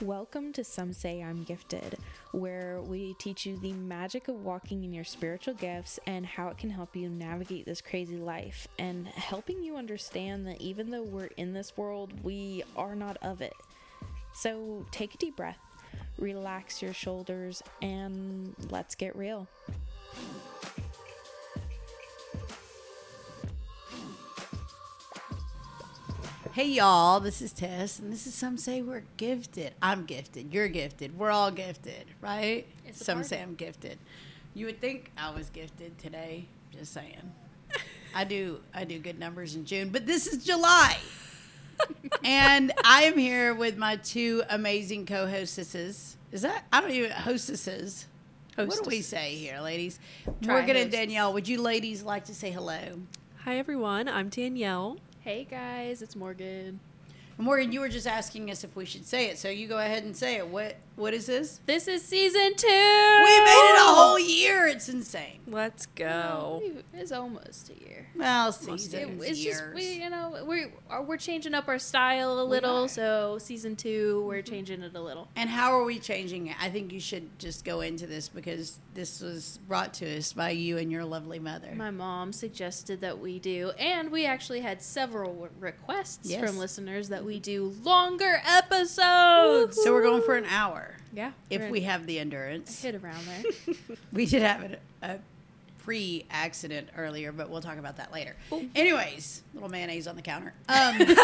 Welcome to Some Say I'm Gifted, where we teach you the magic of walking in your spiritual gifts and how it can help you navigate this crazy life, and helping you understand that even though we're in this world, we are not of it. So take a deep breath, relax your shoulders, and let's get real. Hey y'all, this is Tess, and this is Some Say We're Gifted. I'm gifted, you're gifted, we're all gifted, right? Some say I'm gifted. You would think I was gifted today, just saying. I do good numbers in June, but this is July. And I am here with my two amazing co-hostesses. Hostesses? What do we say here, ladies? Morgan and Danielle, would you ladies like to say hello? Hi everyone, I'm Danielle. Hey guys, it's Morgan. Morgan, you were just asking us if we should say it, so you go ahead and say it. What is this? This is season 2. We made it a whole year. It's insane. Let's go. It's almost a year. Well, seasons, It's years. just we're changing up our style a little. So season 2, we're changing it a little. And how are we changing it? I think you should just go into this because this was brought to us by you and your lovely mother. My mom suggested that we do, and we actually had several requests from listeners that we do longer episodes. So we're going for an hour. Yeah, if we have the endurance. Hit around there. We did have a pre-accident earlier, but we'll talk about that later. Anyways, little mayonnaise on the counter. Didn't make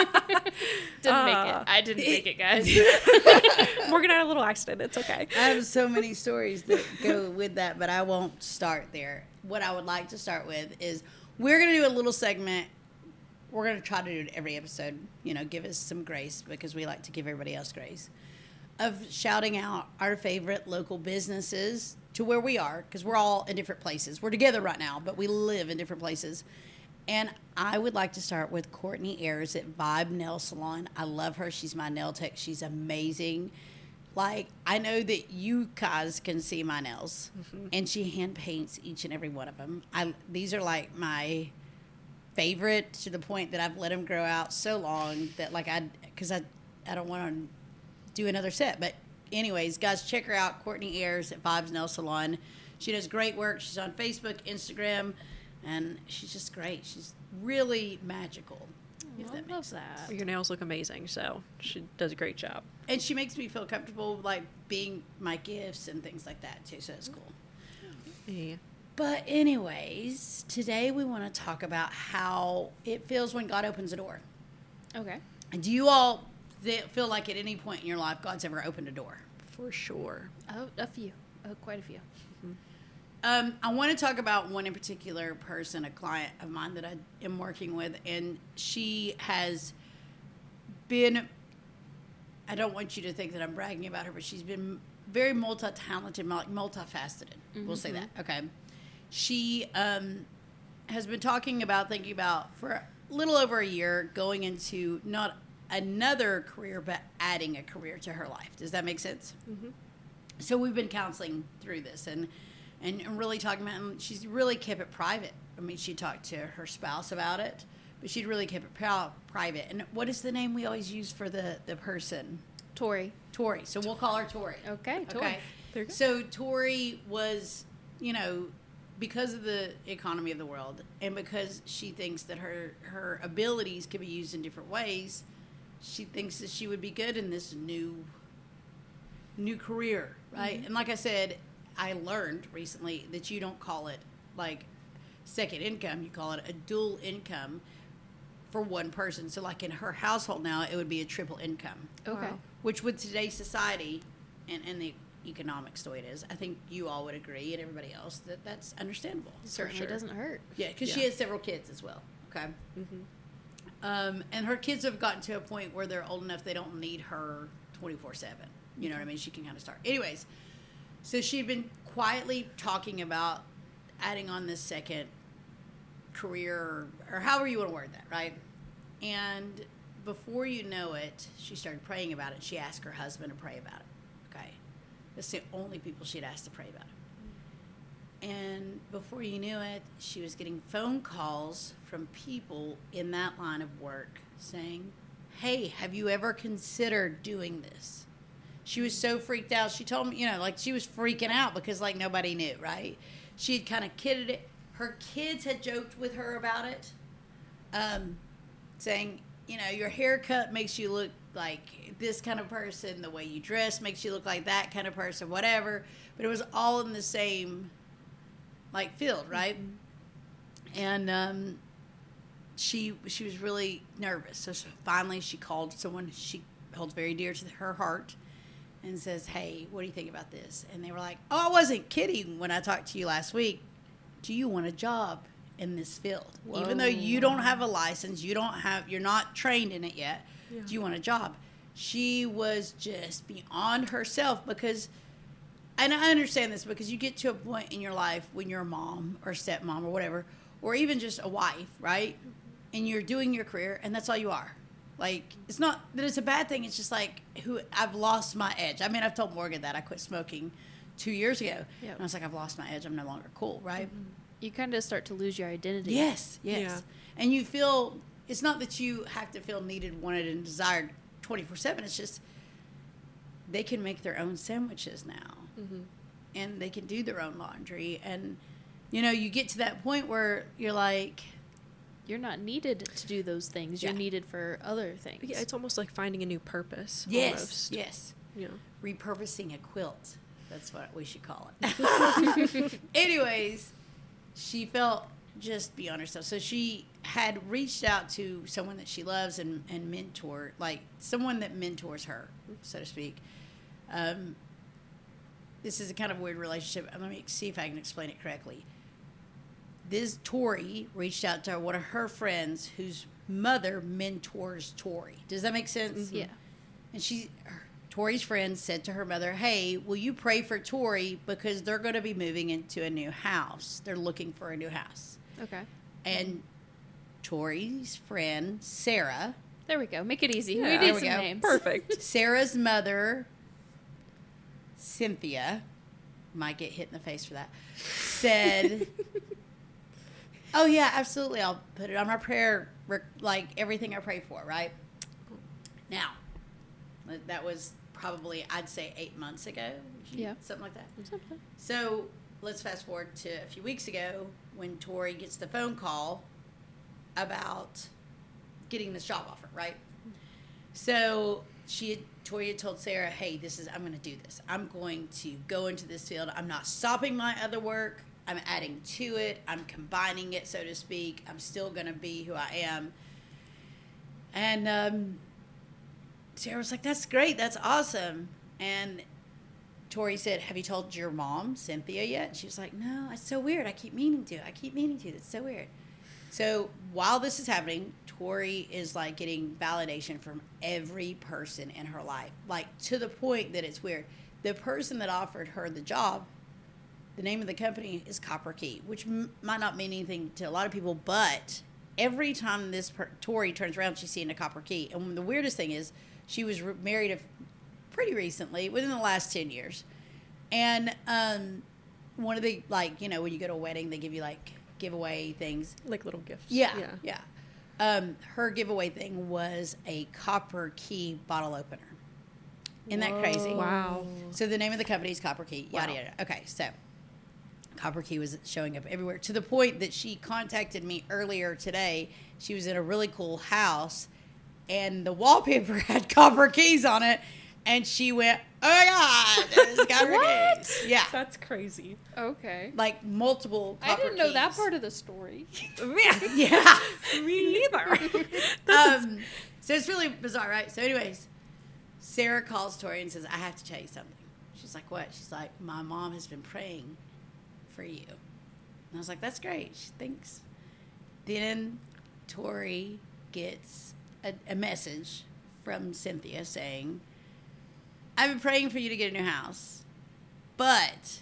it. I didn't make it, guys. Morgan had a little accident. It's okay. I have so many stories that go with that, but I won't start there. What I would like to start with is we're going to do a little segment. We're going to try to do it every episode. Give us some grace because we like to give everybody else grace. Of shouting out our favorite local businesses to where we are, because we're all in different places. We're together right now, but we live in different places. And I would like to start with Courtney Ayers at Vibe Nail Salon. I love her. She's my nail tech. She's amazing. Like, I know that you guys can see my nails, and she hand paints each and every one of them. These are like my favorite, to the point that I've let them grow out so long that because I don't want to do another set. But anyways, guys, check her out, Courtney Ayers at Vibes Nail Salon. She does great work. She's on Facebook, Instagram, and she's just great. She's really magical. I love that. Your nails look amazing, so she does a great job. And she makes me feel comfortable, like, being my gifts and things like that, too, so it's cool. Yeah. But anyways, today we want to talk about how it feels when God opens a door. Okay. And do you all feel like at any point in your life God's ever opened a door? For sure. Oh, a few. Quite a few. I want to talk about one in particular person, a client of mine that I am working with, and she has been, I don't want you to think that I'm bragging about her, but she's been very multi-talented, multifaceted. We'll say that. Okay. She has been thinking about for a little over a year, going into not another career, but adding a career to her life. Does that make sense? Mm-hmm. So we've been counseling through this and really talking about, and she's really kept it private. I mean, she talked to her spouse about it, but she'd really kept it private. And what is the name we always use for the person? Tori. So we'll call her Tori. Okay, Tori. Okay. There you go. So Tori was, because of the economy of the world, and because she thinks that her abilities can be used in different ways, she thinks that she would be good in this new career, right? Mm-hmm. And like I said, I learned recently that you don't call it like second income, you call it a dual income for one person. So like in her household now, it would be a triple income. Okay. Wow. Which with today's society and the economics the way it is, I think you all would agree, and everybody else, that's understandable. Certainly doesn't hurt. Yeah, because she has several kids as well. Okay. Mm-hmm. And her kids have gotten to a point where they're old enough they don't need her 24/7. You know what I mean? She can kind of start. Anyways, so she'd been quietly talking about adding on this second career, or however you want to word that, right? And before you know it, she started praying about it. She asked her husband to pray about it. Okay. That's the only people she'd asked to pray about it. And before you knew it, she was getting phone calls from people in that line of work saying, hey, have you ever considered doing this? She was so freaked out. She told me, you know, like she was freaking out because like nobody knew, right? She had kind of kidded it. Her kids had joked with her about it, saying, you know, your haircut makes you look like this kind of person. The way you dress makes you look like that kind of person, whatever. But it was all in the same, like, field, right? Mm-hmm. And she was really nervous. So finally she called someone she holds very dear to her heart and says, hey, what do you think about this? And they were like, oh, I wasn't kidding when I talked to you last week. Do you want a job in this field? Whoa. Even though you don't have a license, you're not trained in it yet, do you want a job? She was just beyond herself because, and I understand this because you get to a point in your life when you're a mom or stepmom or whatever, or even just a wife, right? And you're doing your career and that's all you are. Like, it's not that it's a bad thing. It's just like, I've lost my edge. I mean, I've told Morgan that I quit smoking 2 years ago. Yep. And I was like, I've lost my edge. I'm no longer cool, right? Mm-hmm. You kind of start to lose your identity. Yes. Yeah. And you feel, it's not that you have to feel needed, wanted, and desired 24/7. It's just they can make their own sandwiches now. Mm-hmm. And they can do their own laundry. And, you know, you get to that point where you're like, you're not needed to do those things. You're needed for other things. Yeah, it's almost like finding a new purpose. Yes, almost. Yes. Yeah. Repurposing a quilt. That's what we should call it. Anyways, she felt just beyond herself. So she had reached out to someone that she loves and mentor, like someone that mentors her, so to speak. This is a kind of weird relationship. Let me see if I can explain it correctly. This Tori reached out to one of her friends whose mother mentors Tori. Does that make sense? Mm-hmm. Yeah. And Tori's friend said to her mother, hey, will you pray for Tori because they're going to be moving into a new house. They're looking for a new house. Okay. And Tori's friend, Sarah. There we go. Make it easy. Yeah, we need some names. Perfect. Sarah's mother, Cynthia, might get hit in the face for that, said... Oh, yeah, absolutely. I'll put it on my prayer, like everything I pray for, right? Now, that was probably, I'd say 8 months ago. Yeah. Something like that. Something. So let's fast forward to a few weeks ago when Tori gets the phone call about getting this job offer, right? So Tori had told Sarah, hey, I'm going to do this. I'm going to go into this field. I'm not stopping my other work. I'm adding to it. I'm combining it, so to speak. I'm still going to be who I am. And Sarah was like, that's great. That's awesome. And Tori said, have you told your mom, Cynthia, yet? And she was like, no, it's so weird. I keep meaning to. It's so weird. So while this is happening, Tori is like getting validation from every person in her life, like to the point that it's weird. The person that offered her the job, the name of the company is Copper Key, which might not mean anything to a lot of people, but every time Tori turns around, she's seeing a Copper Key. And the weirdest thing is she was married pretty recently, within the last 10 years. And one of the, like, you know, when you go to a wedding, they give you, like, giveaway things. Like little gifts. Yeah. Her giveaway thing was a Copper Key bottle opener. Isn't that crazy? Wow. So the name of the company is Copper Key. Yada, Wow. yada. Okay, so Copper Key was showing up everywhere to the point that she contacted me earlier today. She was in a really cool house, and the wallpaper had Copper Keys on it, and she went, oh my God, there's Copper Keys. Yeah. That's crazy. Okay. Like multiple Copper I didn't know keys. that part of the story. Yeah. Me neither. So it's really bizarre, right? So anyways, Sarah calls Tori and says, I have to tell you something. She's like, what? She's like, my mom has been praying for you. And I was like, that's great. Thanks. Then Tori gets a message from Cynthia saying, I've been praying for you to get a new house, but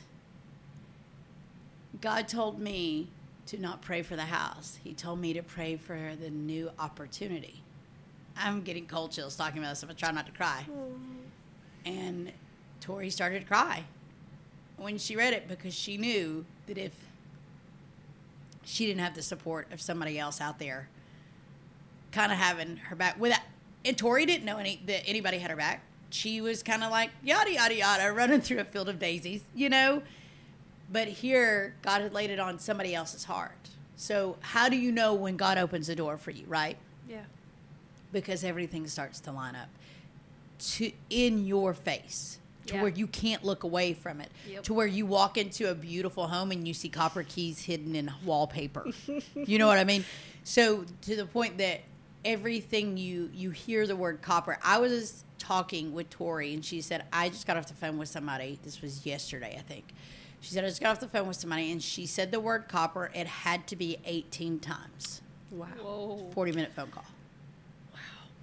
God told me to not pray for the house. He told me to pray for the new opportunity. I'm getting cold chills talking about this. I'm trying not to cry. And Tori started to cry when she read it because she knew that if she didn't have the support of somebody else out there kind of having her back, and Tori didn't know that anybody had her back. she was kind of like, yada, yada, yada, running through a field of daisies, you know? But here, God had laid it on somebody else's heart. So how do you know when God opens the door for you, right? Yeah. Because everything starts to line up in your face. To Yeah. where you can't look away from it. Yep. To where you walk into a beautiful home and you see copper keys hidden in wallpaper. You know what I mean? So to the point that everything you hear the word copper. I was talking with Tori and she said, I just got off the phone with somebody. This was yesterday, I think. She said, I just got off the phone with somebody and she said the word copper. It had to be 18 times. Wow. Whoa. 40-minute phone call. Wow.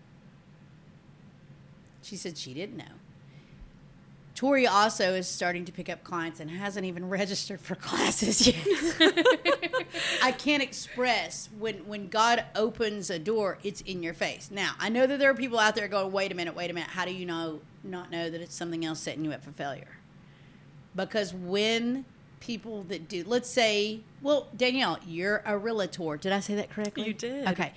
She said she didn't know. Tori also is starting to pick up clients and hasn't even registered for classes yet. I can't express when God opens a door, it's in your face. Now, I know that there are people out there going, wait a minute. How do you not know that it's something else setting you up for failure? Because when people that do, let's say, well, Danielle, you're a realtor. Did I say that correctly? You did. Okay.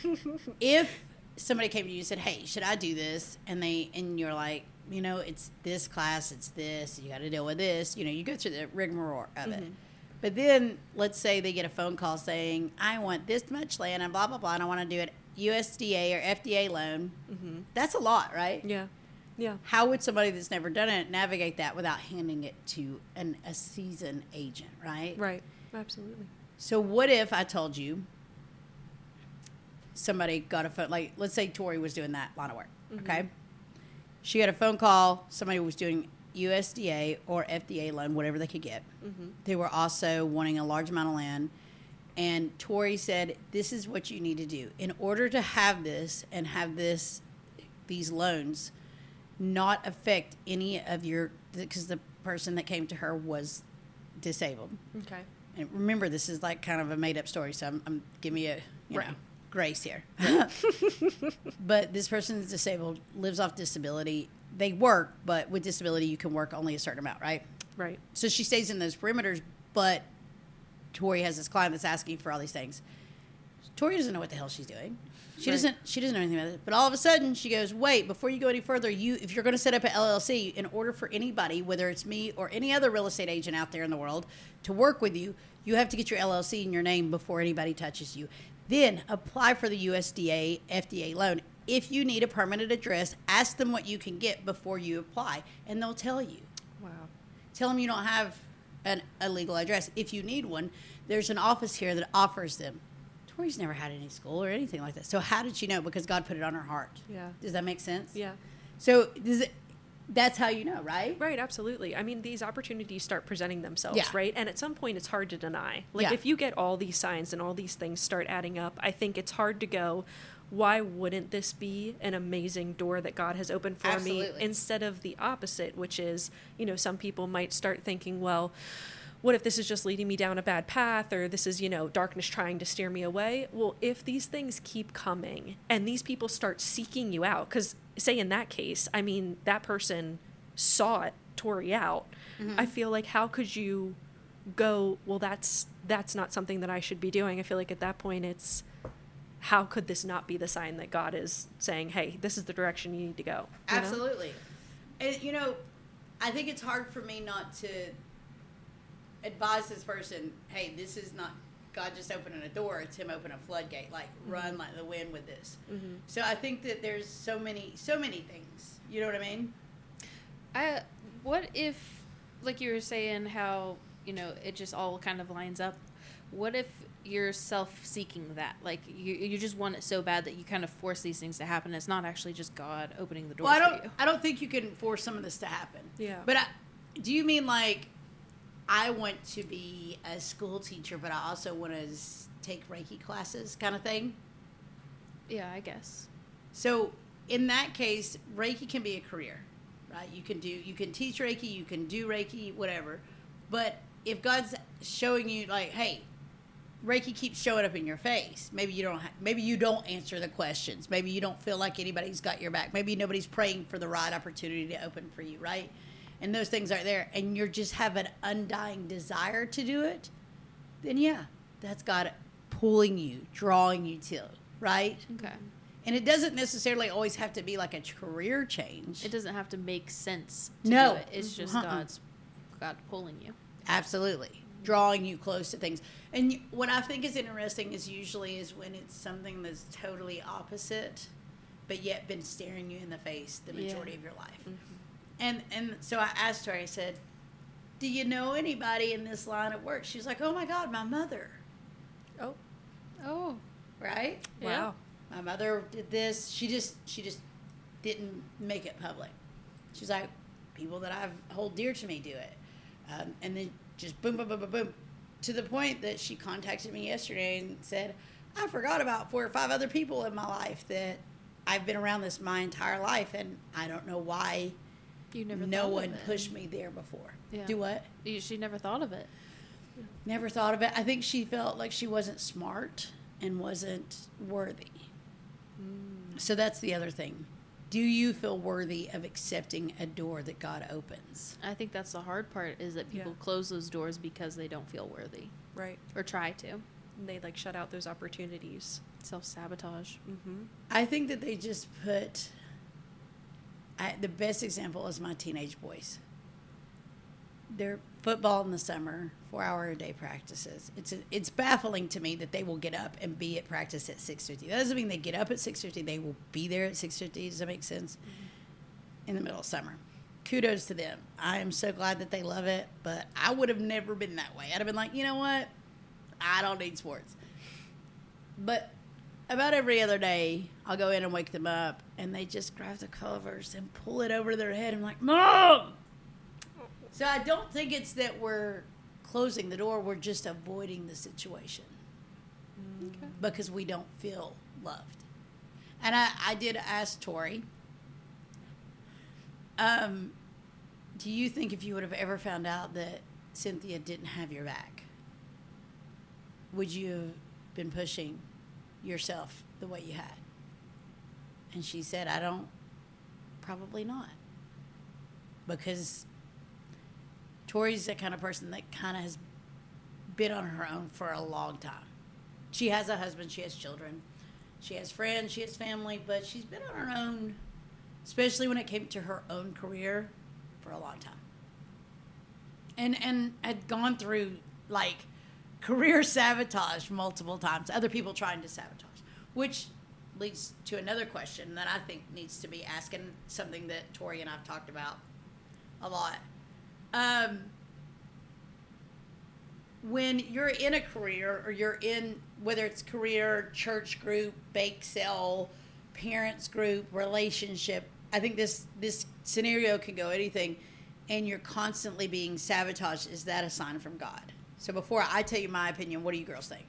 If somebody came to you and said, hey, should I do this? And you're like, you know, it's this class, it's this, you got to deal with this. You know, you go through the rigmarole of it. But then let's say they get a phone call saying, I want this much land and blah, blah, blah, and I want to do it USDA or FDA loan. Mm-hmm. That's a lot, right? Yeah. Yeah. How would somebody that's never done it navigate that without handing it to a seasoned agent, right? Right. Absolutely. So what if I told you somebody got a phone, like let's say Tori was doing that line of work, okay? She got a phone call, somebody was doing USDA or FDA loan, whatever they could get. They were also wanting a large amount of land. And Tori said, this is what you need to do. In order to have this and have these loans not affect any of because the person that came to her was disabled. Okay. And remember, this is like kind of a made up story, so I'm giving you a, Right. know, grace here. But this person is disabled, lives off disability. They work, but with disability, you can work only a certain amount, right? Right. So she stays in those perimeters, but Tori has this client that's asking for all these things. Tori doesn't know what the hell she's doing. She Right. doesn't know anything about it. But all of a sudden, she goes, wait, before you go any further, if you're going to set up an LLC, in order for anybody, whether it's me or any other real estate agent out there in the world, to work with you, you have to get your LLC in your name before anybody touches you. Then apply for the USDA, FDA loan. If you need a permanent address, ask them what you can get before you apply, and they'll tell you. Wow. Tell them you don't have a legal address. If you need one, there's an office here that offers them. Tori's never had any school or anything like that. So how did she know? Because God put it on her heart. Yeah. Does that make sense? Yeah. So that's how you know, right? Right, absolutely. I mean, these opportunities start presenting themselves, Yeah. right? And at some point, it's hard to deny. Like, Yeah. if you get all these signs and all these things start adding up, I think it's hard to go, why wouldn't this be an amazing door that God has opened for me? Absolutely. Instead of the opposite, which is, you know, some people might start thinking, well, what if this is just leading me down a bad path, or this is, you know, darkness trying to steer me away? Well, if these things keep coming and these people start seeking you out, because say in that case, I mean, that person sought Tori out. I feel like, how could you go, well, that's not something that I should be doing? I feel like at that point it's, how could this not be the sign that God is saying, hey, this is the direction you need to go? You know? Absolutely. And, you know, I think it's hard for me not to advise this person, hey, this is not God just opening a door, it's him opening a floodgate, like run like the wind with this. So I think that there's so many things. You know what I mean? What if, like you were saying, how, you know, it just all kind of lines up. What if you're self-seeking that? Like, you just want it so bad that you kind of force these things to happen. It's not actually just God opening the door for you. I don't think you can force some of this to happen. Yeah. But do you mean like, I want to be a school teacher, but I also want to take Reiki classes kind of thing? Yeah, I guess. So in that case, Reiki can be a career, right? You can teach Reiki, you can do Reiki, whatever. But if God's showing you like, hey, Reiki keeps showing up in your face. Maybe you don't answer the questions. Maybe you don't feel like anybody's got your back. Maybe nobody's praying for the right opportunity to open for you, right? And those things aren't there, and you just have an undying desire to do it, then yeah, that's God pulling you, drawing you to, right? Okay. And it doesn't necessarily always have to be like a career change. It doesn't have to make sense to No. do it. It's just God pulling you. Absolutely. Drawing you close to things. And what I think is interesting is usually is when it's something that's totally opposite, but yet been staring you in the face the majority of your life. And so I asked her, I said, do you know anybody in this line of work? She's like, oh my God, my mother. Oh. Right? Wow. My mother did this. She just didn't make it public. She's like, people that I hold dear to me do it. And then just boom, boom, boom, boom, boom. To the point that she contacted me yesterday and said, I forgot about 4 or 5 other people in my life that I've been around this my entire life. And I don't know why You never no thought of one it. pushed me there before. Yeah. Do what? She never thought of it. Never thought of it. I think she felt like she wasn't smart and wasn't worthy. So that's the other thing. Do you feel worthy of accepting a door that God opens? I think that's the hard part is that people close those doors because they don't feel worthy Right. or try to. And they like shut out those opportunities. Self-sabotage. I think that they just put... the best example is my teenage boys. Their football in the summer, 4-hour-a-day practices. It's baffling to me that they will get up and be at practice at 6:50. That doesn't mean they get up at 6:50. They will be there at 6:50. Does that make sense? In the middle of summer. Kudos to them. I am so glad that they love it, but I would have never been that way. I'd have been like, you know what? I don't need sports. But about every other day, I'll go in and wake them up, and they just grab the covers and pull it over their head. I'm like, Mom! So I don't think it's that we're closing the door. We're just avoiding the situation because we don't feel loved. And I did ask Tori, do you think if you would have ever found out that Cynthia didn't have your back, would you have been pushing yourself the way you had? And she said, probably not. Because Tori's the kind of person that kind of has been on her own for a long time. She has a husband, she has children, she has friends, she has family, but she's been on her own, especially when it came to her own career, for a long time. And had gone through, like, career sabotage multiple times, other people trying to sabotage, which leads to another question that I think needs to be asked, and something that Tori and I've talked about a lot. When you're in a career, or you're in, whether it's career, church group, bake sale, parents group, relationship, I think this scenario can go anything, and you're constantly being sabotaged. Is that a sign from God? So before I tell you my opinion, what do you girls think?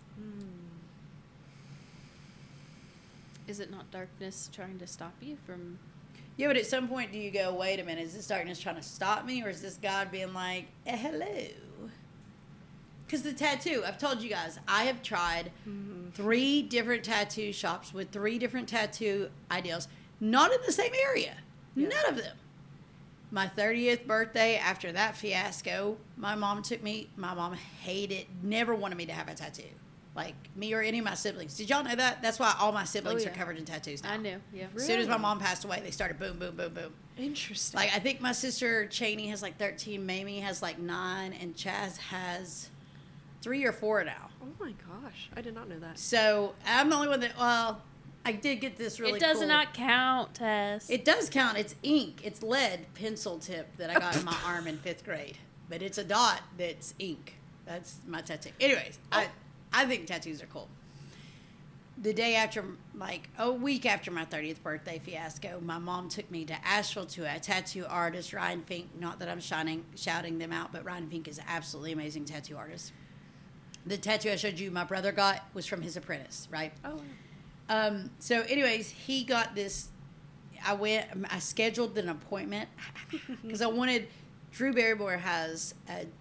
Is it not darkness trying to stop you from... Yeah, but at some point do you go, wait a minute, is this darkness trying to stop me, or is this God being like, hello? Because the tattoo, I've told you guys, I have tried 3 different tattoo shops with 3 different tattoo ideals, not in the same area. Yeah. None of them. My 30th birthday, after that fiasco, my mom hated, never wanted me to have a tattoo. Like me or any of my siblings. Did y'all know that? That's why all my siblings are covered in tattoos now. I knew, yeah. As soon as my mom passed away, they started boom, boom, boom, boom. Interesting. Like, I think my sister Cheney has like 13, Mamie has like 9, and Chaz has 3 or 4 now. Oh my gosh, I did not know that. So I'm the only one that, well, I did get this really cool. It does not count, Tess. It does count. It's ink. It's lead pencil tip that I got in my arm in 5th grade. But it's a dot that's ink. That's my tattoo. Anyways, I think tattoos are cool. The day after, like a week after my 30th birthday fiasco, my mom took me to Asheville to a tattoo artist, Ryan Fink. Not that I'm shouting them out, but Ryan Fink is an absolutely amazing tattoo artist. The tattoo I showed you my brother got was from his apprentice, right? Oh, So anyways, he got this. I scheduled an appointment because I wanted, Drew Barrymore has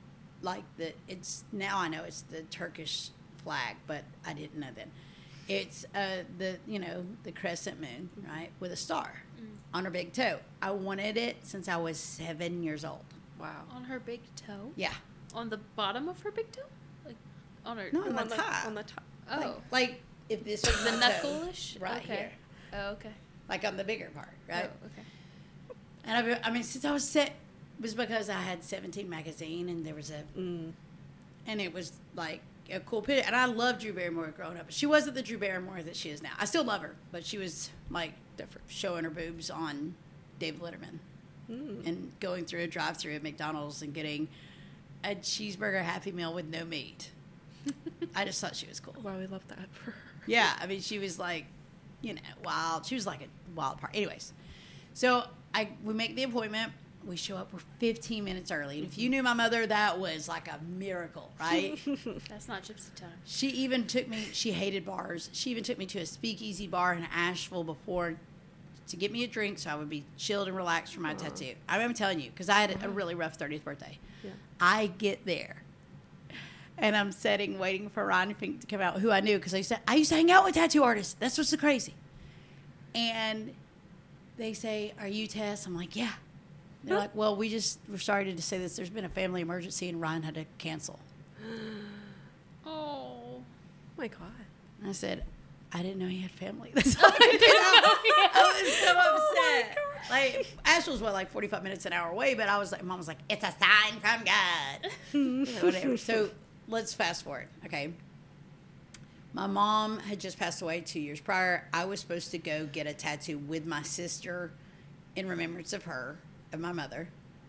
now I know it's the Turkish flag, but I didn't know then. It's the crescent moon, right, with a star on her big toe. I wanted it since I was 7 years old. wow. On her big toe? Yeah. On the bottom of her big toe? Like, on her... No, on the top. On the top. Oh. Like if this was the my toe, knuckle-ish? right Okay. here. Oh, okay. like on the bigger part, right? Oh, okay. And I mean, since I was set, it was because I had 17 magazine, and there was and it was like a cool picture. And I loved Drew Barrymore growing up. She wasn't the Drew Barrymore that she is now. I still love her, but she was like different, showing her boobs on David Letterman and going through a drive-thru at McDonald's and getting a cheeseburger Happy Meal with no meat. I just thought she was cool. Wow, we love that for her. Yeah, I mean, she was like, you know, wild. She was like a wild part. Anyways, so we make the appointment. We show up. We're 15 minutes early. And if you knew my mother, that was like a miracle, right? That's not gypsy time. She even took me. She hated bars. She even took me to a speakeasy bar in Asheville before to get me a drink, so I would be chilled and relaxed for my tattoo. I'm telling you, because I had a really rough 30th birthday. Yeah. I get there. And I'm sitting, waiting for Ron Fink to come out, who I knew because I used to hang out with tattoo artists. That's what's so crazy. And they say, "Are you Tess?" I'm like, "Yeah." They're like, "Well, we're sorry to say this. There's been a family emergency, and Ryan had to cancel." Oh my God. And I said, "I didn't know he had family." That's all I did. I was so upset. Like, Asheville's like 45 minutes an hour away, but I was like, Mom was like, "It's a sign from God." Whatever. So let's fast forward. Okay. My mom had just passed away 2 years prior. I was supposed to go get a tattoo with my sister in remembrance of her, of my mother.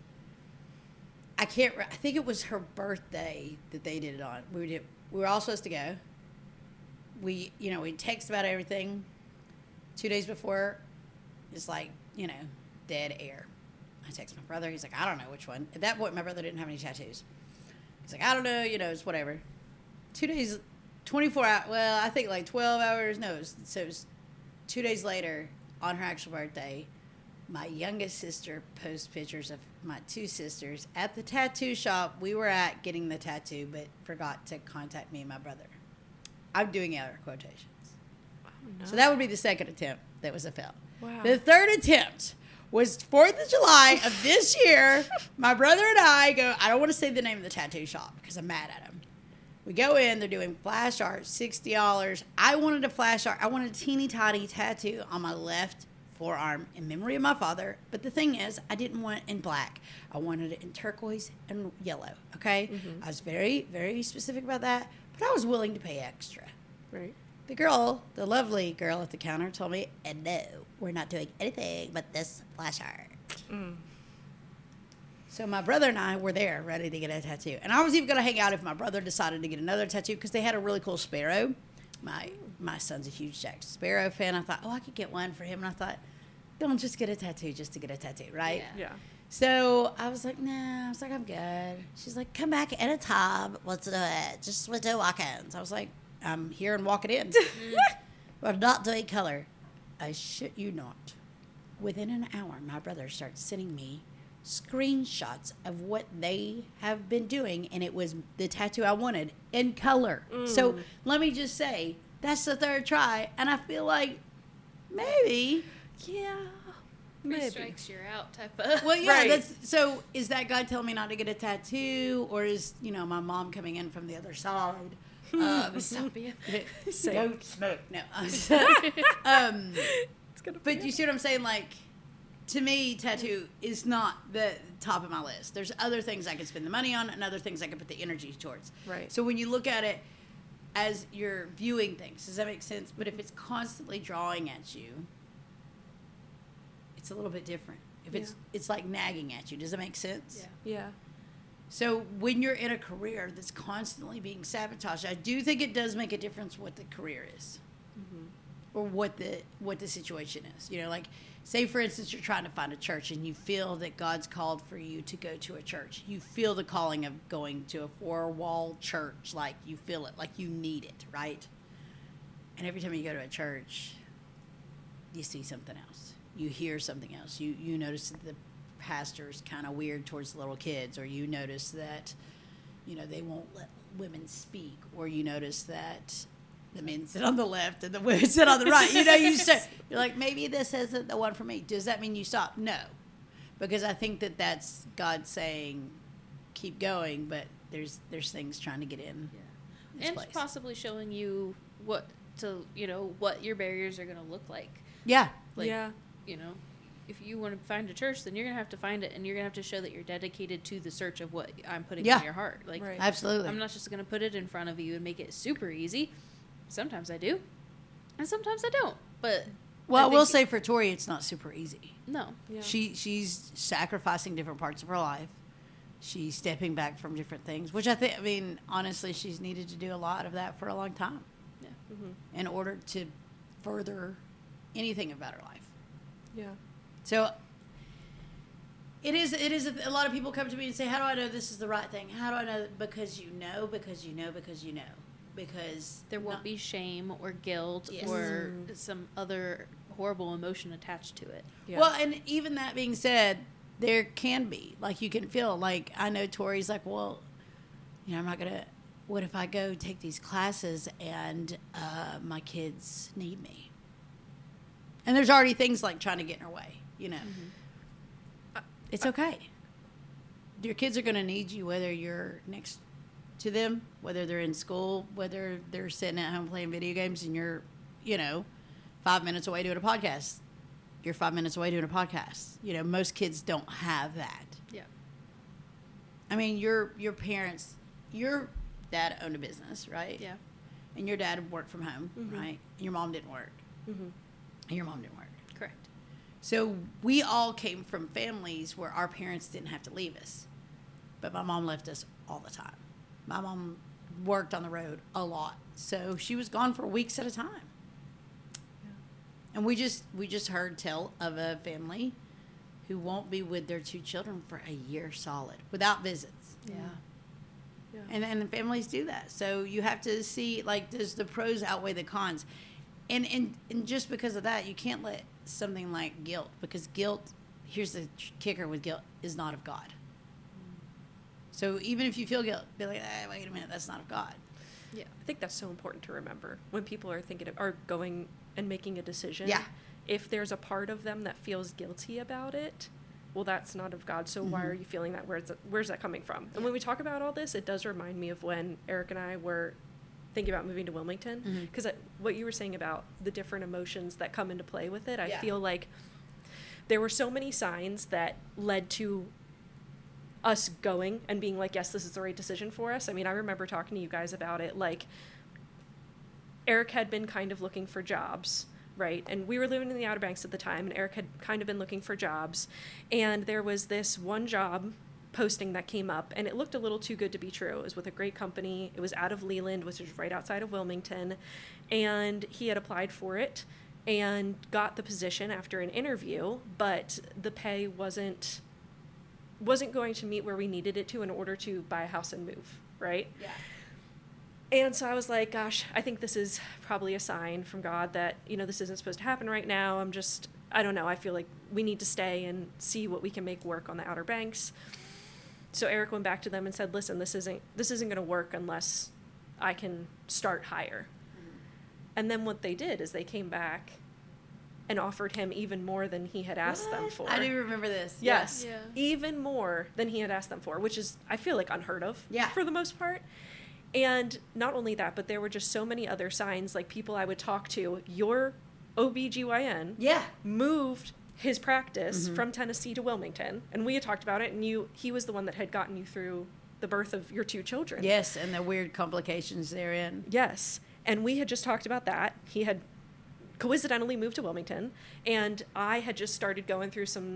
I think it was her birthday that they did it on. We were all supposed to go. We text about everything. 2 days before, it's like, dead air. I text my brother. He's like, "I don't know which one." At that point, my brother didn't have any tattoos. He's like, "I don't know, it's whatever." 2 days, 24 hours, well, I think like 12 hours, so it was 2 days later, on her actual birthday, my youngest sister posts pictures of my two sisters at the tattoo shop we were at getting the tattoo, but forgot to contact me and my brother. I'm doing air quotations. Oh, no. So that would be the second attempt that was a fail. Wow. The third attempt was 4th of July of this year. My brother and I go, I don't want to say the name of the tattoo shop because I'm mad at him. We go in, they're doing flash art, $60. I wanted a flash art. I wanted a teeny tiny tattoo on my left forearm in memory of my father. But the thing is, I didn't want it in black. I wanted it in turquoise and yellow, okay? I was very, very specific about that, but I was willing to pay extra. Right. The lovely girl at the counter told me, "And no, we're not doing anything but this flash art." So my brother and I were there ready to get a tattoo. And I was even going to hang out if my brother decided to get another tattoo because they had a really cool sparrow. My son's a huge Jack Sparrow fan. I thought, I could get one for him. And I thought, don't just get a tattoo just to get a tattoo, right? Yeah. So I was like, nah. I was like, I'm good. She's like, "Come back at a time. Let's do it. Just we'll do walk-ins." I was like, "I'm here and walk it in." We're not doing color. I shit you not. Within an hour, my brother starts sending me screenshots of what they have been doing, and it was the tattoo I wanted in color. So let me just say, that's the third try, and I feel like maybe, Yeah. Three Maybe. strikes, you're out type of. well, yeah, Right. so is that God telling me not to get a tattoo, or is, my mom coming in from the other side? Stop you. Don't smoke. No. It's gonna But you see what I'm saying? Like, to me, tattoo is not the top of my list. There's other things I could spend the money on and other things I could put the energy towards. Right. So when you look at it as you're viewing things, does that make sense? But if it's constantly drawing at you, it's a little bit different. If it's like nagging at you, does that make sense? Yeah. Yeah. So when you're in a career that's constantly being sabotaged, I do think it does make a difference what the career is. Or what the situation is. Like, say, for instance, you're trying to find a church and you feel that God's called for you to go to a church. You feel the calling of going to a four-wall church. Like, you feel it. Like, you need it, right? And every time you go to a church, you see something else. You hear something else. You notice that the pastor's kind of weird towards the little kids. Or you notice that, they won't let women speak. Or you notice that the men sit on the left and the women sit on the right. You're like, maybe this isn't the one for me. Does that mean you stop? No. Because I think that's God saying, keep going, but there's things trying to get in. And possibly showing you what your barriers are going to look like. Yeah. Like, yeah. you know, if you want to find a church, then you're going to have to find it, and you're going to have to show that you're dedicated to the search of what I'm putting Yeah. in your heart. Like, Right. Absolutely. I'm not just going to put it in front of you and make it super easy. Sometimes I do, and sometimes I don't. But Well, I will think- say for Tori, it's not super easy. no. Yeah. She's sacrificing different parts of her life. She's stepping back from different things, which I mean, honestly, she's needed to do a lot of that for a long time Yeah. Mm-hmm. in order to further anything about her life. Yeah. So it is a lot of people come to me and say, how do I know this is the right thing? How do I know? Because you know, because you know, because you know. Because There won't be shame or guilt Yes. or some other horrible emotion attached to it. Yeah. Well, and even that being said, there can be, like, you can feel, like, I know Tori's like, well, you know, I'm not going to, what if I go take these classes and my kids need me? And there's already things like trying to get in her way, you know. It's okay. Your kids are going to need you whether you're next to them, whether they're in school, whether they're sitting at home playing video games and you're, you know, 5 minutes away doing a podcast. You're 5 minutes away doing a podcast. You know, most kids don't have that. Yeah. I mean, your parents, your dad owned a business, right? Yeah. And your dad worked from home, Mhm. right? And your mom didn't work. Mm-hmm. And your mom didn't work. Correct. So we all came from families where our parents didn't have to leave us. But my mom left us all the time. My mom worked on the road a lot. So she was gone for weeks at a time. And we just heard tell of a family who won't be with their 2 children for a year solid without visits. Yeah. Yeah. And families do that. So you have to see, like, does the pros outweigh the cons? And just because of that, you can't let something like guilt, because guilt, here's the kicker with guilt, is not of God. So even if you feel guilt, be like, wait a minute, that's not of God. Yeah. I think that's so important to remember when people are thinking of, are going and making a decision. Yeah. If there's a part of them that feels guilty about it, well, that's not of God. So why are you feeling that? Where's that coming from? And when we talk about all this, it does remind me of when Eric and I were thinking about moving to Wilmington. Because what you were saying about the different emotions that come into play with it, I Yeah. feel like there were so many signs that led to us going and being like, yes, this is the right decision for us. I mean, I remember talking to you guys about it. Like, Eric had been kind of looking for jobs, right? And we were living in the Outer Banks at the time, and Eric had kind of been looking for jobs. And there was this one job posting that came up, and it looked a little too good to be true. It was with a great company. It was out of Leland, which is right outside of Wilmington. And he had applied for it and got the position after an interview, but the pay wasn't going to meet where we needed it to in order to buy a house and move, right? Yeah. And so I was like, gosh, I think this is probably a sign from God that, you know, this isn't supposed to happen right now. I don't know. I feel like we need to stay and see what we can make work on the Outer Banks. So Eric went back to them and said, listen, this isn't going to work unless I can start higher. And then what they did is they came back and offered him even more than he had asked them for. I do remember this. Yes. Yeah. Even more than he had asked them for, which is, I feel like, unheard of Yeah. for the most part. And not only that, but there were just so many other signs, like people I would talk to, your OBGYN Yeah. moved his practice from Tennessee to Wilmington. And we had talked about it, and he was the one that had gotten you through the birth of your 2 children. Yes, and the weird complications therein. Yes. And we had just talked about that. He had coincidentally moved to Wilmington, and I had just started going through some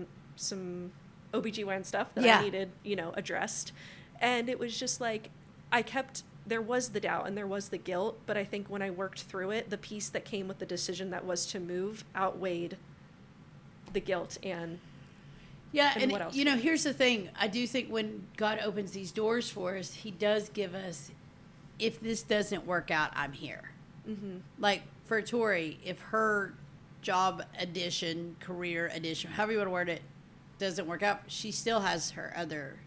OBGYN stuff that Yeah. I needed, addressed. And it was just like, there was the doubt and there was the guilt, but I think when I worked through it, the peace that came with the decision that was to move outweighed the guilt and Yeah, And and what else? here's the thing. I do think when God opens these doors for us, He does give us, if this doesn't work out, I'm here. Mm-hmm. Like for Tori, if her job addition, career addition, however you want to word it, doesn't work out, she still has her other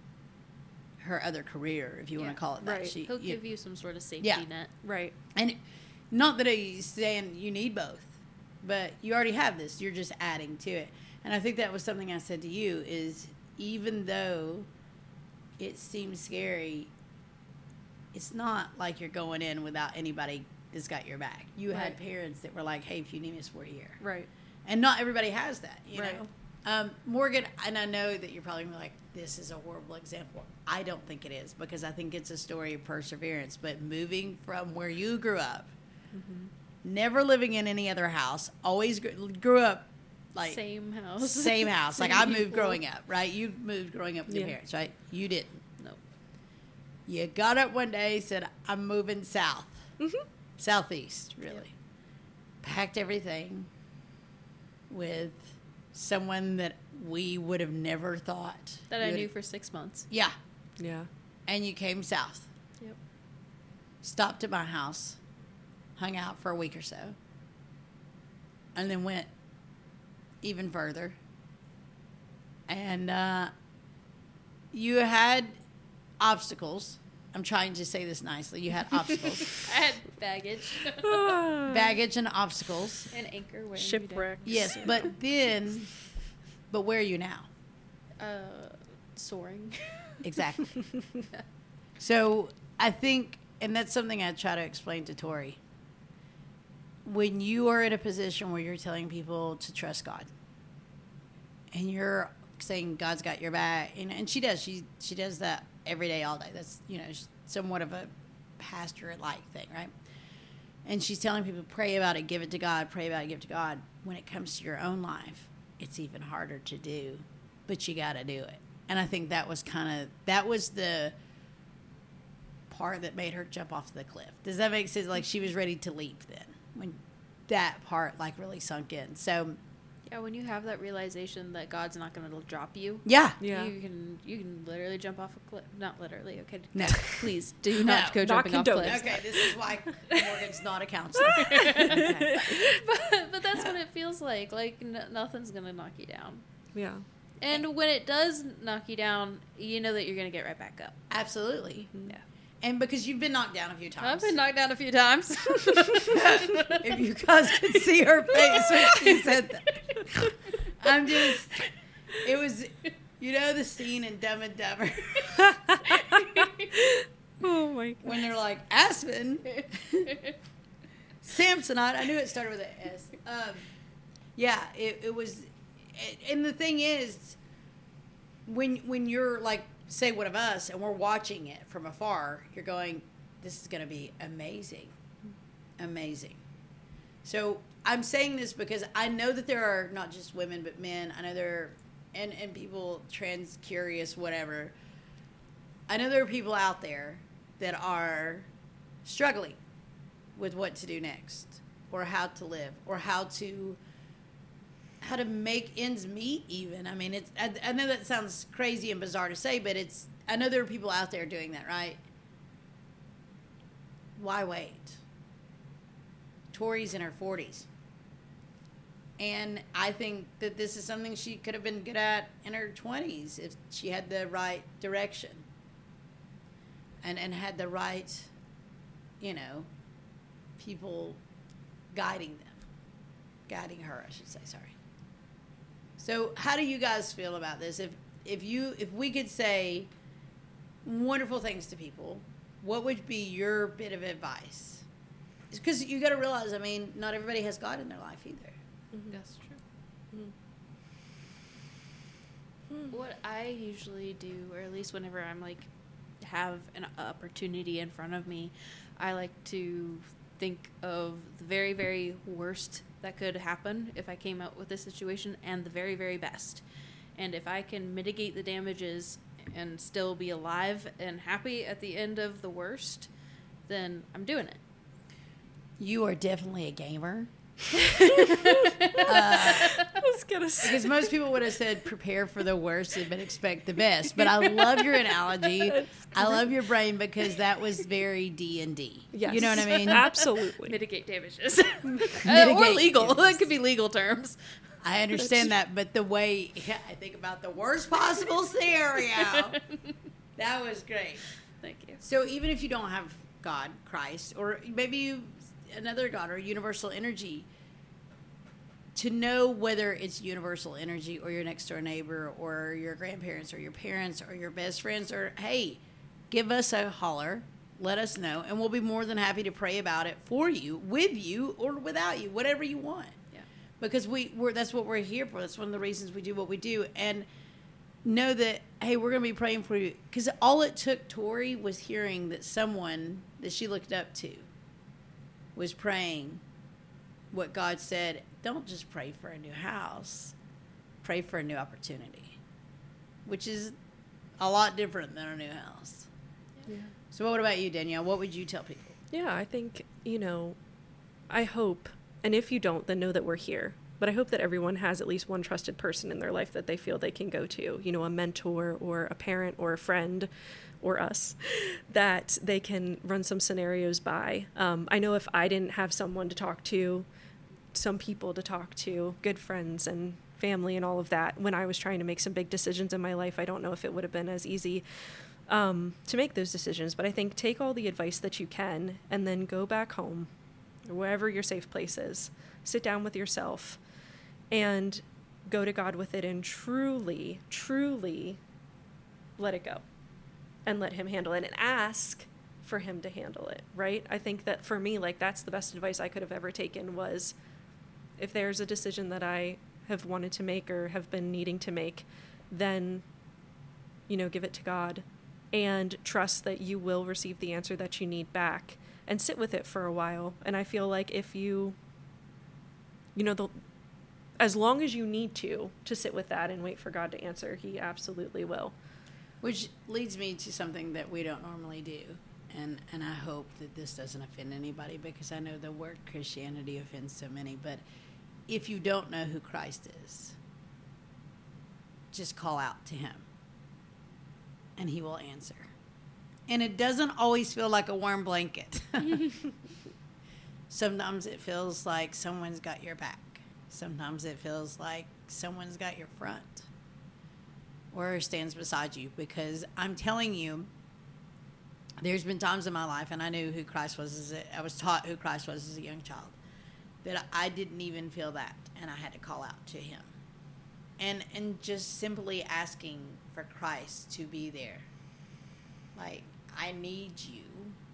career, if you want Yeah, to call it that. right. She, He'll give you some sort of safety Yeah. net. Right. and not that he's saying you need both, but you already have this. You're just adding to it. And I think that was something I said to you is even though it seems scary, it's not like you're going in without anybody that's got your back. You had Right. parents that were like, hey, if you need us, we're here. Right. And not everybody has that, you Right. know. Morgan, and I know that you're probably gonna be like, this is a horrible example. I don't think it is, because I think it's a story of perseverance. But moving from where you grew up, never living in any other house, always grew up like Same house. same house. Like Same I moved people. growing up, right? You moved growing up with your Yeah. parents, right? You didn't. Nope. You got up one day, said, I'm moving south. Mm-hmm. Southeast, really. Packed everything with someone that we would have never thought. That you I would- knew for 6 months. Yeah. Yeah. And you came south. Yep. Stopped at my house. Hung out for a week or so. And then went even further. And you had obstacles. I'm trying to say this nicely. You had obstacles. I had baggage Baggage and obstacles. and anchor weighing me down. Shipwreck. Yes, but where are you now? Soaring. Exactly. So I think, and that's something I try to explain to Tori. When you are in a position where you're telling people to trust God, and you're saying God's got your back, and she does, she does that every day, all day. That's, you know, somewhat of a pastor-like thing, right? And she's telling people, pray about it, give it to God, pray about it, give it to God. When it comes to your own life, it's even harder to do, but you got to do it. And I think that was the part that made her jump off the cliff. Does that make sense? Like, she was ready to leap then, when that part like really sunk in. So Yeah, when you have that realization that God's not going to drop you, yeah, Yeah. you can literally jump off a cliff. Not literally, okay? No. Please do not go jumping off Knocking cliffs. okay, this is why Morgan's not a counselor. But that's what it feels like. Like nothing's going to knock you down. Yeah. And when it does knock you down, you know that you're going to get right back up. Absolutely. Yeah. And because you've been knocked down a few times. I've been knocked down a few times. If you guys could see her face when she said that. It was, you know, the scene in Dumb and Dumber Oh my God. when they're like, Aspen, Samsonite. I knew it started with an S. Yeah, it was, and the thing is, when you're like, say one of us, and we're watching it from afar, you're going, this is going to be amazing. Amazing. So I'm saying this because I know that there are not just women, but men. I know there are, and people trans curious, whatever. I know there are people out there that are struggling with what to do next, or how to live, or how to make ends meet even. I mean, I know that sounds crazy and bizarre to say, but I know there are people out there doing that, right? Why wait? Tori's in her 40s. And I think that this is something she could have been good at in her 20s if she had the right direction and had the right, you know, people guiding her, I should say, sorry. So how do you guys feel about this? If we could say wonderful things to people, what would be your bit of advice? Because you got to realize, I mean, not everybody has God in their life either. That's true. What I usually do, or at least whenever I'm like have an opportunity in front of me, I like to think of the very, very worst that could happen if I came out with this situation, and the very, very best. And if I can mitigate the damages and still be alive and happy at the end of the worst, then I'm doing it. You are definitely a gamer. I was gonna say. Because most people would have said prepare for the worst but expect the best. But I love your analogy. I love your brain because that was very D&D. Yes. You know what I mean? Absolutely. Mitigate damages. Or Mitigate legal. damages. That could be legal terms. I understand that, but the way I think about the worst possible scenario, that was great. Thank you. So even if you don't have God, Christ, or maybe you another God or universal energy, to know whether it's universal energy or your next door neighbor or your grandparents or your parents or your best friends, or hey, give us a holler, let us know, and we'll be more than happy to pray about it for you, with you, or without you, whatever you want. Yeah. because that's what we're here for. That's one of the reasons we do what we do. And know that, hey, we're going to be praying for you. Because all it took Tori was hearing that someone that she looked up to was praying what God said. Don't just pray for a new house. Pray for a new opportunity, which is a lot different than a new house. Yeah. So what about you, Danielle? What would you tell people? Yeah, I think, I hope, and if you don't, then know that we're here. But I hope that everyone has at least one trusted person in their life that they feel they can go to, a mentor or a parent or a friend or us, that they can run some scenarios by. I know if I didn't have someone to talk to, some people to talk to, good friends and family and all of that, when I was trying to make some big decisions in my life, I don't know if it would have been as easy to make those decisions. But I think take all the advice that you can and then go back home or wherever your safe place is. Sit down with yourself and go to God with it and truly, truly let it go and let him handle it and ask for him to handle it, right? I think that for me, that's the best advice I could have ever taken was if there's a decision that I have wanted to make or have been needing to make, then, give it to God and trust that you will receive the answer that you need back and sit with it for a while. And I feel like if you, as long as you need to sit with that and wait for God to answer, he absolutely will. Which leads me to something that we don't normally do. And I hope that this doesn't offend anybody, because I know the word Christianity offends so many. But if you don't know who Christ is, just call out to him and he will answer. And it doesn't always feel like a warm blanket. Sometimes it feels like someone's got your back. Sometimes it feels like someone's got your front or stands beside you, because I'm telling you, there's been times in my life, and I knew who Christ was I was taught who Christ was as a young child, that I didn't even feel that, and I had to call out to him. And just simply asking for Christ to be there. Like, I need you.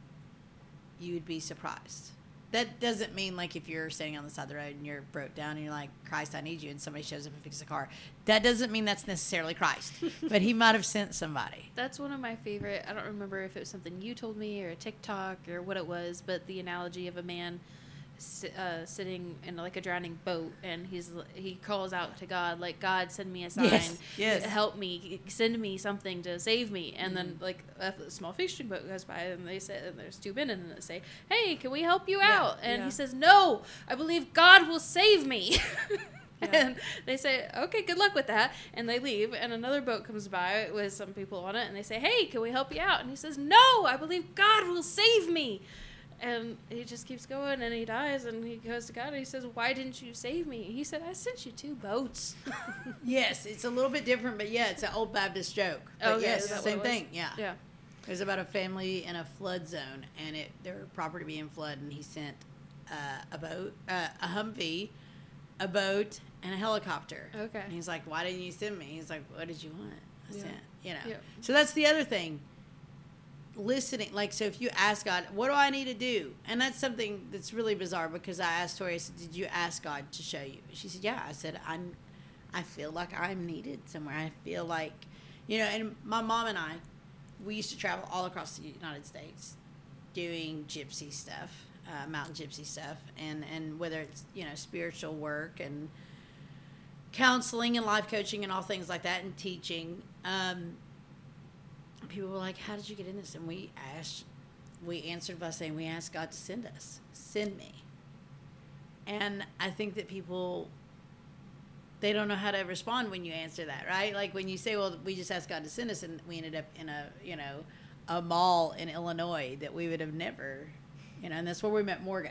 You would be surprised. That doesn't mean like if you're standing on the side of the road and you're broke down and you're like, Christ, I need you, and somebody shows up and fixes a car. That doesn't mean that's necessarily Christ, but he might have sent somebody. That's one of my favorite. I don't remember if it was something you told me or a TikTok or what it was, but the analogy of a man sitting in like a drowning boat, and he calls out to God, like, God, send me a sign, yes. help me, send me something to save me. And then like a small fishing boat goes by, and they say, and there's two men in it that say, hey, can we help you out? And he says, no, I believe God will save me. And they say, okay, good luck with that, and they leave. And another boat comes by with some people on it, and they say, hey, can we help you out? And he says, no, I believe God will save me. And he just keeps going, and he dies, and he goes to God, and he says, why didn't you save me? He said, I sent you 2 boats. Yes, it's a little bit different, but yeah, it's an old Baptist joke. But okay, yes, same thing, yeah. It was about a family in a flood zone, and their property being flooded, and he sent a boat, a Humvee, a boat, and a helicopter. Okay. And he's like, why didn't you send me? He's like, what did you want? I sent, Yeah. So that's the other thing. Listening, like, so if you ask God, what do I need to do? And that's something that's really bizarre, because I asked Tori, I said, did you ask God to show you? She said, yeah. I said, I feel like I'm needed somewhere. I feel like, and my mom and I, we used to travel all across the United States doing gypsy stuff, mountain gypsy stuff, and whether it's, spiritual work and counseling and life coaching and all things like that, and teaching. People were like, how did you get in this? And we answered by saying, we asked God to send us. Send me. And I think that people, they don't know how to respond when you answer that, right? Like when you say, well, we just asked God to send us, and we ended up in a mall in Illinois that we would have never, and that's where we met Morgan.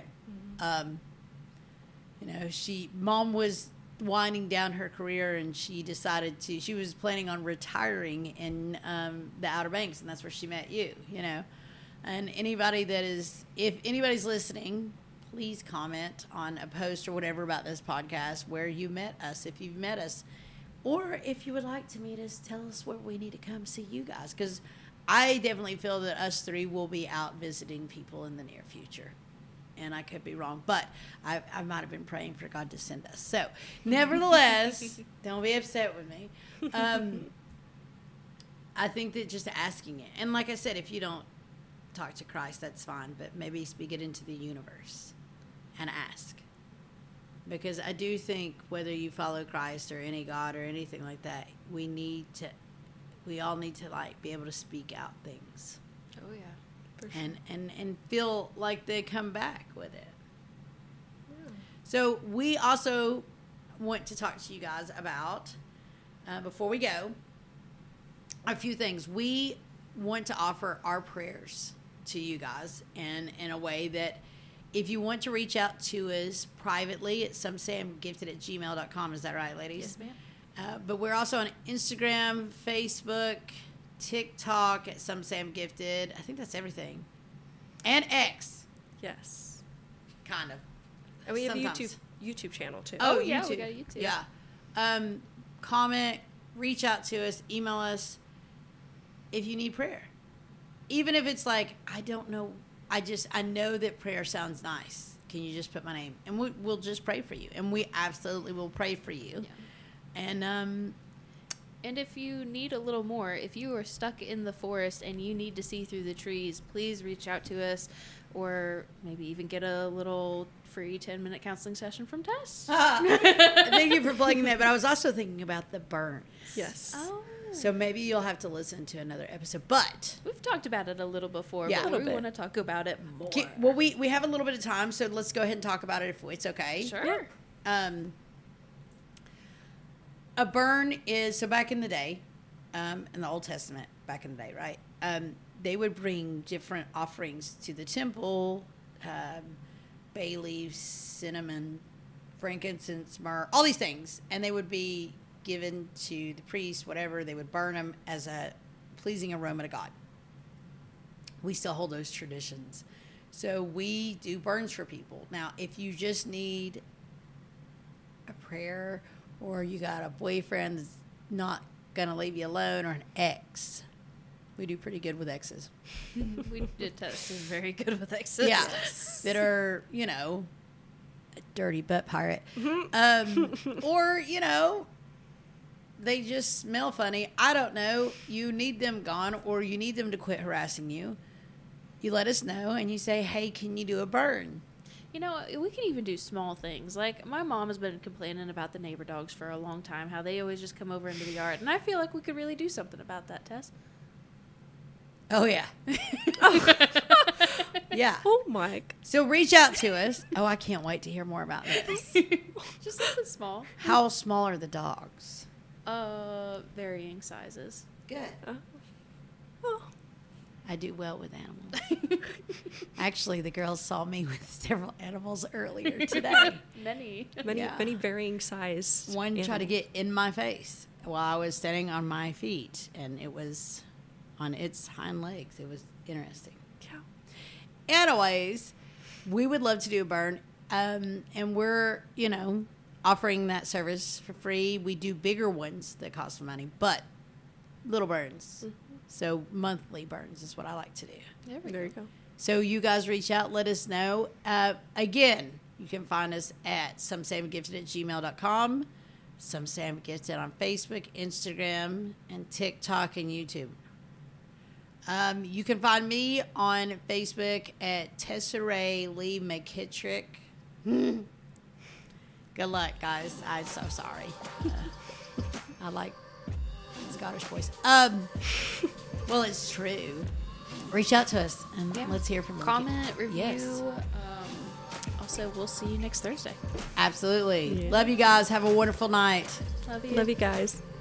Mm-hmm. Mom was winding down her career, and she was planning on retiring in the Outer Banks, and that's where she met you, and if anybody's listening, please comment on a post or whatever about this podcast where you met us, if you've met us, or if you would like to meet us, tell us where we need to come see you guys, because I definitely feel that us 3 will be out visiting people in the near future. and I could be wrong, but I might have been praying for God to send us. So, nevertheless, don't be upset with me. I think that just asking it, and like I said, if you don't talk to Christ, that's fine, but maybe speak it into the universe and ask. Because I do think whether you follow Christ or any God or anything like that, we all need to like be able to speak out things. Oh yeah. For sure. And feel like they come back with it. Yeah. So we also want to talk to you guys about, before we go, a few things. We want to offer our prayers to you guys in a way that if you want to reach out to us privately, it's somesaymgifted@gmail.com. Is that right, ladies? Yes, ma'am. But we're also on Instagram, Facebook, TikTok at somesaymgifted. I think that's everything. And X. Yes. Kind of. And we have a Sometimes. YouTube channel too. Oh, yeah, we got YouTube. Yeah. Comment, reach out to us, email us if you need prayer. Even if it's like, I don't know, I know that prayer sounds nice. Can you just put my name? And we'll just pray for you. And we absolutely will pray for you. Yeah. And if you need a little more, if you are stuck in the forest and you need to see through the trees, please reach out to us, or maybe even get a little free 10-minute counseling session from Tess. Thank you for plugging that. But I was also thinking about the burns. Yes. Oh. So maybe you'll have to listen to another episode. But We've talked about it a little before, Yeah. but A little we bit. want to talk about it more. well, we have a little bit of time, so let's go ahead and talk about it if it's okay. Sure. Yeah. A burn is, so back in the day, in the Old Testament, back in the day, right? They would bring different offerings to the temple, bay leaves, cinnamon, frankincense, myrrh, all these things. And they would be given to the priest, whatever. They would burn them as a pleasing aroma to God. We still hold those traditions. So we do burns for people. Now, if you just need a prayer, or you got a boyfriend that's not going to leave you alone, or an ex. We do pretty good with exes. We did Tess is very good with exes. Yeah. That are, a dirty butt pirate. Or, they just smell funny. I don't know. You need them gone, or you need them to quit harassing you. You let us know, and you say, hey, can you do a burn? We can even do small things. Like, my mom has been complaining about the neighbor dogs for a long time, how they always just come over into the yard. And I feel like we could really do something about that, Tess. Oh, yeah. Yeah. Oh, Mike. So reach out to us. Oh, I can't wait to hear more about this. Just something small. How small are the dogs? Varying sizes. Good. Oh. I do well with animals. Actually, the girls saw me with several animals earlier today. Many. Many varying size. One tried to get in my face while I was standing on my feet, and it was on its hind legs. It was interesting. Yeah. Anyways, we would love to do a burn, and we're, offering that service for free. We do bigger ones that cost money, but little burns. Mm-hmm. So monthly burns is what I like to do. There you go. So you guys reach out, let us know. Again, you can find us at somesaymgifted@gmail.com, somesaymgifted on Facebook, Instagram, and TikTok and YouTube. You can find me on Facebook at Tesserae Lee McKittrick. Good luck, guys. I'm so sorry. I like Scottish voice. Well, it's true. Reach out to us and let's hear from you. Comment, review. Yes. Also, we'll see you next Thursday. Absolutely. Yeah. Love you guys. Have a wonderful night. Love you. Love you guys.